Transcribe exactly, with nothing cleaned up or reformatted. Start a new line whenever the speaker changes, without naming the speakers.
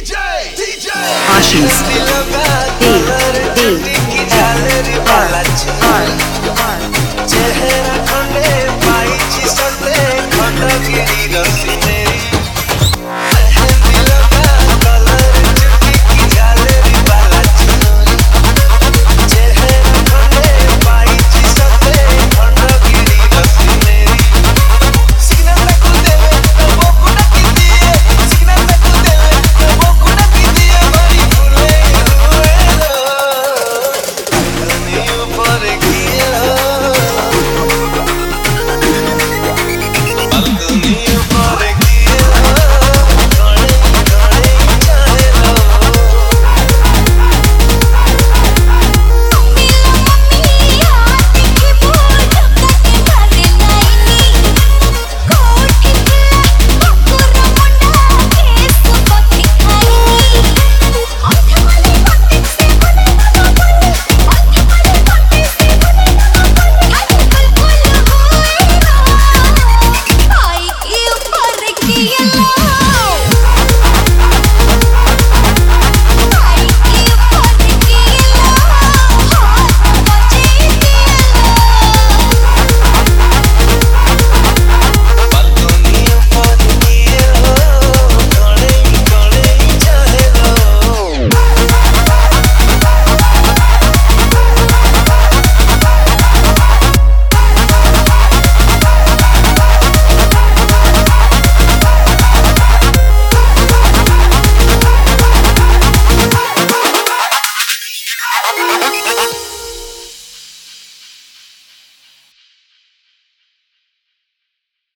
Ashish A A R R
चेहरा खंडे पाइची Sunday खंडा गिरी रसी मेरी मेहंदी लगा कलर चुटकी की झालरी वाला चुनरी चेहरा खंडे पाइची संडे खंडा गिरी रसी मेरी सिग्नल पे कूदे तो वो कुड़ा की दिए सिग्नल पे कूदे तो वो कुड़ा की दिए बड़ी फूले हुए लो दुनिया पर किया
Yeah.